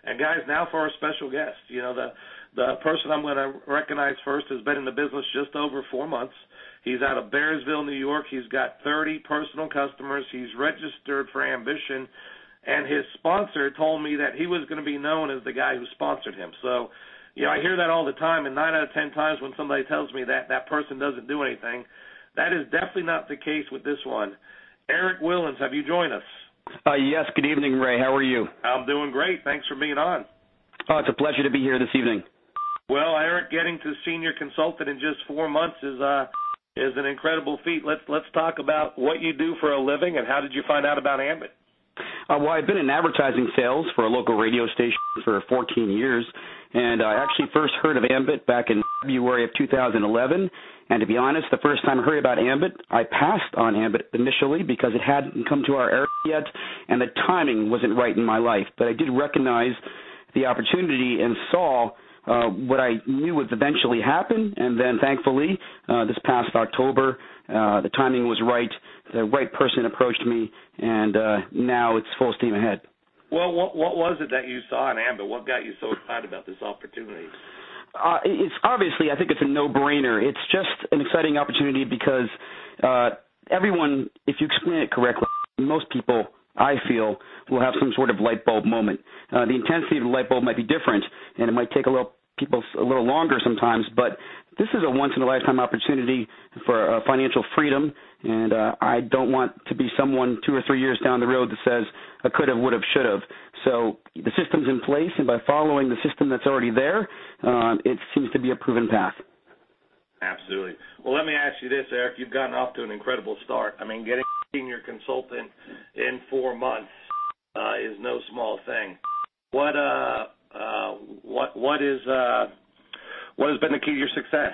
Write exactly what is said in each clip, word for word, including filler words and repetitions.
And, guys, now for our special guest. You know, the, the person I'm going to recognize first has been in the business just over four months. He's out of Bearsville, New York. He's got thirty personal customers. He's registered for Ambition. And his sponsor told me that he was going to be known as the guy who sponsored him. So, you know, I hear that all the time, and nine out of ten times when somebody tells me that that person doesn't do anything, that is definitely not the case with this one. Eric Willens, have you joined us? Uh, yes, good evening, Ray. How are you? I'm doing great. Thanks for being on. Oh, it's a pleasure to be here this evening. Well, Eric, getting to senior consultant in just four months is uh, is an incredible feat. Let's let's talk about what you do for a living and how did you find out about Ambit? Uh, well, I've been in advertising sales for a local radio station for fourteen years, and I actually first heard of Ambit back in February of two thousand eleven. And to be honest, the first time I heard about Ambit, I passed on Ambit initially because it hadn't come to our area yet, and the timing wasn't right in my life. But I did recognize the opportunity and saw uh, what I knew would eventually happen, and then thankfully, uh, this past October, uh, the timing was right. The right person approached me, and uh, now it's full steam ahead. Well, what, what was it that you saw in Ambit? What got you so excited about this opportunity? Uh, it's obviously, I think it's a no-brainer. It's just an exciting opportunity because uh, everyone, if you explain it correctly, most people, I feel, will have some sort of light bulb moment. Uh, the intensity of the light bulb might be different, and it might take a little people a little longer sometimes, but this is a once-in-a-lifetime opportunity for uh, financial freedom, and uh, I don't want to be someone two or three years down the road that says, I could have, would have, should have. So the system's in place, and by following the system that's already there, uh, it seems to be a proven path. Absolutely. Well, let me ask you this, Eric. You've gotten off to an incredible start. I mean, getting a senior consultant in four months uh, is no small thing. What uh, uh, what what is uh, what has been the key to your success?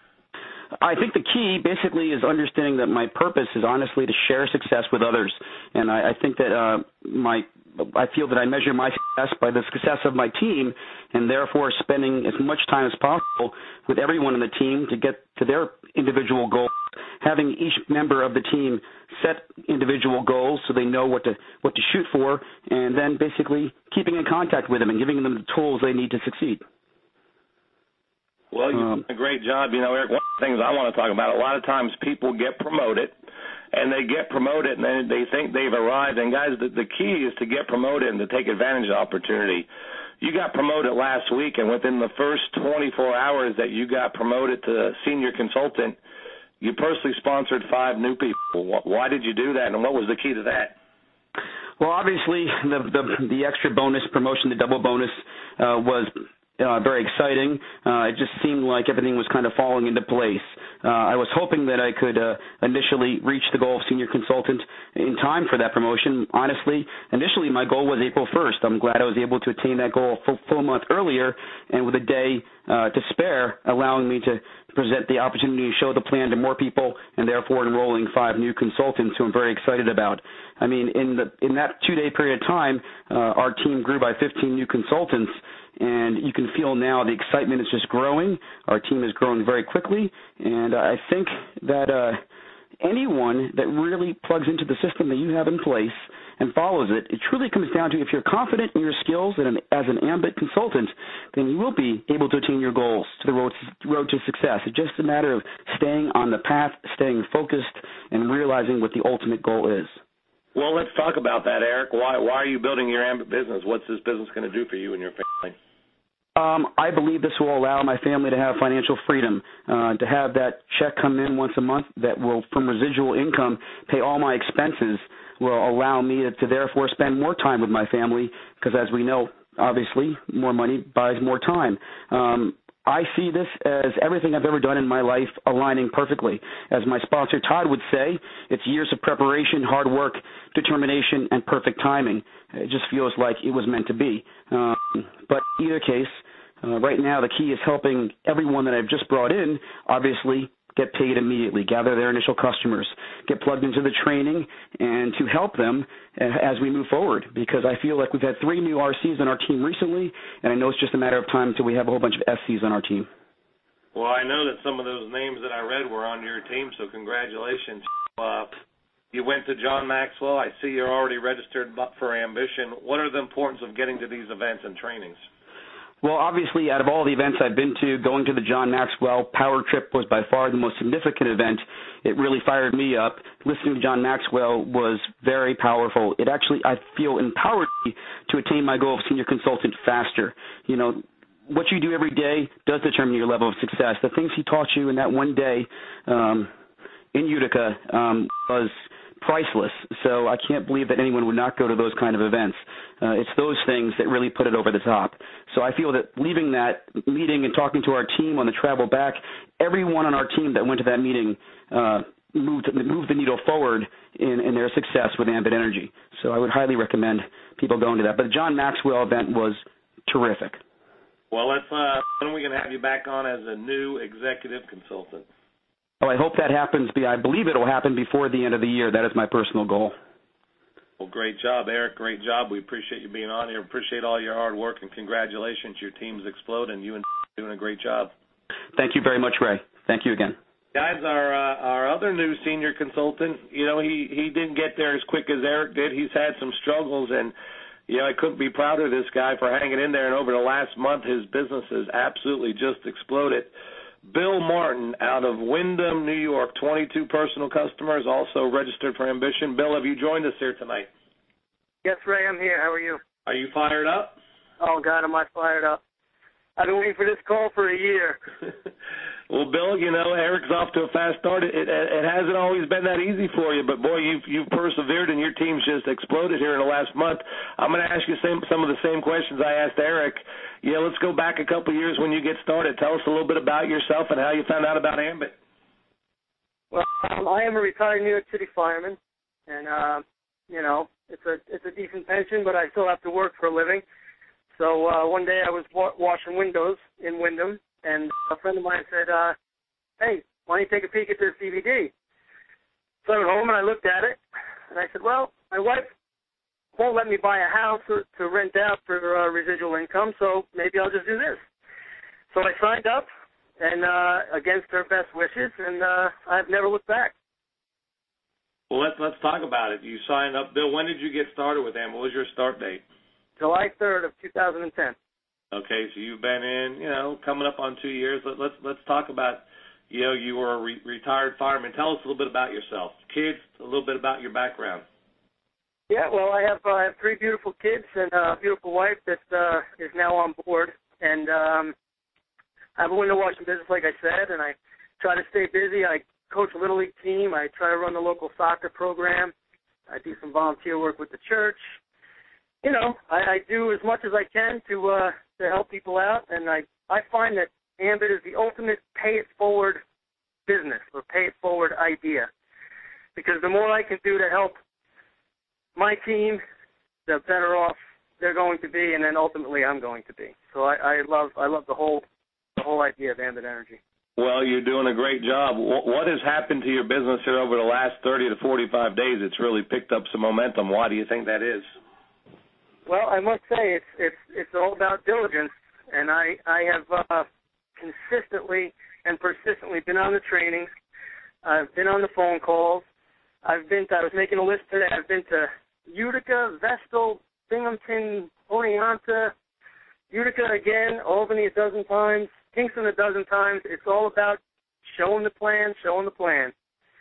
I think the key basically is understanding that my purpose is honestly to share success with others, and I, I think that uh, my I feel that I measure my success by the success of my team, and therefore spending as much time as possible with everyone on the team to get to their individual goals, having each member of the team set individual goals so they know what to what to shoot for, and then basically keeping in contact with them and giving them the tools they need to succeed. Well, you've um, done a great job. You know, Eric, one of the things I want to talk about, a lot of times people get promoted, and they get promoted, and then they think they've arrived. And, guys, the, the key is to get promoted and to take advantage of the opportunity. You got promoted last week, and within the first twenty-four hours that you got promoted to senior consultant, you personally sponsored five new people. Why did you do that, and what was the key to that? Well, obviously, the the, the extra bonus promotion, the double bonus, uh, was Uh, very exciting. Uh, it just seemed like everything was kind of falling into place. Uh, I was hoping that I could uh, initially reach the goal of senior consultant in time for that promotion. Honestly, initially my goal was April first. I'm glad I was able to attain that goal a full, full month earlier, and with a day uh, to spare, allowing me to present the opportunity to show the plan to more people, and therefore enrolling five new consultants who I'm very excited about. I mean, in the in that two-day period of time, uh, our team grew by fifteen new consultants, and you can feel now the excitement is just growing. Our team is growing very quickly, and I think that uh, anyone that really plugs into the system that you have in place and follows it, it truly comes down to if you're confident in your skills and as an Ambit consultant, then you will be able to attain your goals to the road to, road to success. It's just a matter of staying on the path, staying focused, and realizing what the ultimate goal is. Well, let's talk about that, Eric. Why why are you building your Ambit business? What's this business going to do for you and your family? Um, I believe this will allow my family to have financial freedom, uh, to have that check come in once a month that will, from residual income, pay all my expenses, will allow me to, to therefore spend more time with my family because, as we know, obviously, more money buys more time. Um, I see this as everything I've ever done in my life aligning perfectly. As my sponsor, Todd, would say, it's years of preparation, hard work, determination, and perfect timing. It just feels like it was meant to be. Um, but in either case, uh, right now the key is helping everyone that I've just brought in, obviously, get paid immediately, gather their initial customers, get plugged into the training, and to help them as we move forward. Because I feel like we've had three new R Cs on our team recently, and I know it's just a matter of time until we have a whole bunch of S Cs on our team. Well, I know that some of those names that I read were on your team, so congratulations. Uh, You went to John Maxwell. I see you're already registered for Ambition. What are the importance of getting to these events and trainings? Well, obviously, out of all the events I've been to, going to the John Maxwell Power Trip was by far the most significant event. It really fired me up. Listening to John Maxwell was very powerful. It actually, I feel, empowered me to attain my goal of senior consultant faster. You know, what you do every day does determine your level of success. The things he taught you in that one day um, in Utica um, was priceless. So I can't believe that anyone would not go to those kind of events. Uh, it's those things that really put it over the top. So I feel that leaving that meeting and talking to our team on the travel back, everyone on our team that went to that meeting uh, moved moved the needle forward in, in their success with Ambit Energy. So I would highly recommend people going to that. But the John Maxwell event was terrific. Well, let's. Uh, when are we going to have you back on as a new executive consultant? Oh, I hope that happens. I believe it will happen before the end of the year. That is my personal goal. Well, great job, Eric. Great job. We appreciate you being on here. Appreciate all your hard work, and congratulations. Your team's exploding. You and doing a great job. Thank you very much, Ray. Thank you again. Guys, our uh, our other new senior consultant, you know, he, he didn't get there as quick as Eric did. He's had some struggles, and, you know, I couldn't be prouder of this guy for hanging in there. And over the last month, his business has absolutely just exploded. Bill Martin out of Windham, New York, twenty-two personal customers, also registered for Ambition. Bill, have you joined us here tonight? Yes, Ray, I'm here. How are you? Are you fired up? Oh, God, am I fired up. I've been waiting for this call for a year. Well, Bill, you know, Eric's off to a fast start. It, it, it hasn't always been that easy for you, but, boy, you've, you've persevered, and your team's just exploded here in the last month. I'm going to ask you same, some of the same questions I asked Eric. Yeah, let's go back a couple of years when you get started. Tell us a little bit about yourself and how you found out about Ambit. Well, um, I am a retired New York City fireman, and, uh, you know, it's a it's a decent pension, but I still have to work for a living. So uh, one day I was wa- washing windows in Windham, and a friend of mine said, uh, hey, why don't you take a peek at this D V D? So I went home and I looked at it, and I said, well, my wife won't let me buy a house or, to rent out for uh, residual income, so maybe I'll just do this. So I signed up, and uh, against her best wishes, and uh, I've never looked back. Well, let's, let's talk about it. You signed up. Bill, when did you get started with them? What was your start date? July third of two thousand ten. Okay, so you've been in, you know, coming up on two years. Let, let's let's talk about, you know, you were a re- retired fireman. Tell us a little bit about yourself. Kids, a little bit about your background. Yeah, well, I have, uh, I have three beautiful kids and a beautiful wife that uh, is now on board. And um, I have a window washing business, like I said, and I try to stay busy. I coach a Little League team. I try to run the local soccer program. I do some volunteer work with the church. You know, I, I do as much as I can to uh, to help people out, and I, I find that Ambit is the ultimate pay-it-forward business or pay-it-forward idea, because the more I can do to help my team, the better off they're going to be, and then ultimately I'm going to be. So I, I love I love the whole the whole idea of Ambit Energy. Well, you're doing a great job. What has happened to your business here over the last thirty to forty-five days? It's really picked up some momentum. Why do you think that is? Well, I must say it's it's it's all about diligence, and I I have uh, consistently and persistently been on the trainings. I've been on the phone calls. I've been to, I was making a list today. I've been to Utica, Vestal, Binghamton, Oneonta, Utica again, Albany a dozen times, Kingston a dozen times. It's all about showing the plan, showing the plan.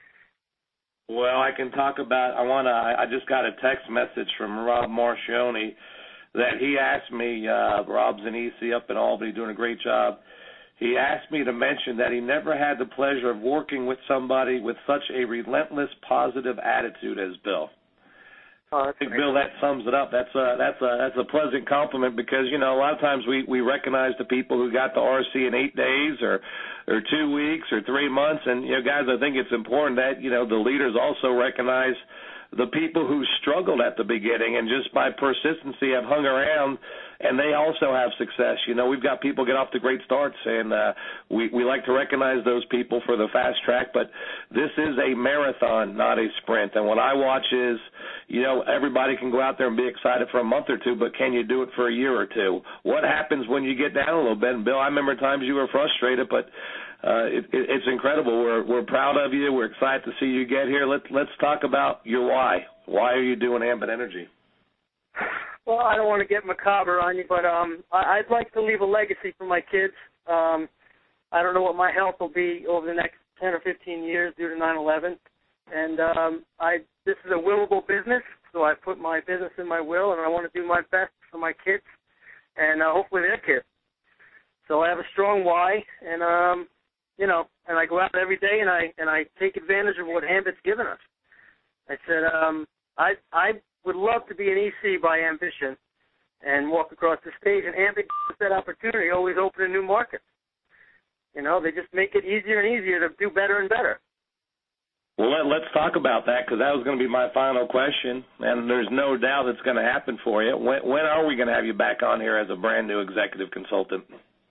Well, I can talk about, I want to, I just got a text message from Rob Marcioni that he asked me, uh, Rob's in E C up in Albany doing a great job. He asked me to mention that he never had the pleasure of working with somebody with such a relentless positive attitude as Bill. Oh, I think, Bill, that sums it up. That's a, that's a, that's a pleasant compliment because, you know, a lot of times we, we recognize the people who got the R C in eight days or, or two weeks or three months. And, you know, guys, I think it's important that, you know, the leaders also recognize the people who struggled at the beginning and just by persistency have hung around, and they also have success. You know, we've got people get off to great starts, and uh, we, we like to recognize those people for the fast track, but this is a marathon, not a sprint. And what I watch is, you know, everybody can go out there and be excited for a month or two, but can you do it for a year or two? What happens when you get down a little bit? And, Bill, I remember times you were frustrated, but uh, it, it, it's incredible. We're we're proud of you. We're excited to see you get here. Let's, let's talk about your why. Why are you doing Ambit Energy? Well, I don't want to get macabre on you, but um, I, I'd like to leave a legacy for my kids. Um, I don't know what my health will be over the next ten or fifteen years due to nine eleven. And um, I this is a willable business, so I put my business in my will, and I want to do my best for my kids and uh, hopefully their kids. So I have a strong why, and um, you know, and I go out every day and I and I take advantage of what Ambit's given us. I said um, I I would love to be an E C by ambition and walk across the stage, and Ambit gives us that opportunity, always opening new markets. You know, they just make it easier and easier to do better and better. Well, let, let's talk about that, because that was going to be my final question, and there's no doubt it's going to happen for you. When, when are we going to have you back on here as a brand new executive consultant?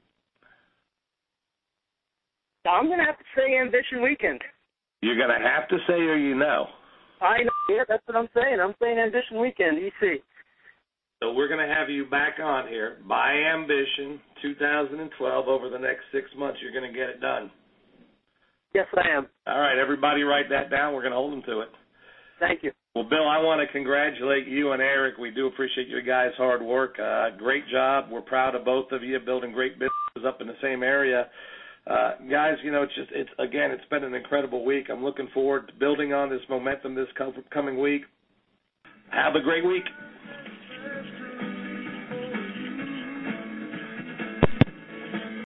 I'm going to have to say Ambition Weekend. You're going to have to say, or you know? I know. Yeah, that's what I'm saying. I'm saying Ambition Weekend, E C. So we're going to have you back on here by Ambition two thousand twelve. Over the next six months, you're going to get it done. Yes, I am. All right, everybody write that down. We're going to hold them to it. Thank you. Well, Bill, I want to congratulate you and Eric. We do appreciate you guys' hard work. Uh, great job. We're proud of both of you building great businesses up in the same area. Uh, guys, you know, it's just, it's again, it's been an incredible week. I'm looking forward to building on this momentum this co- coming week. Have a great week.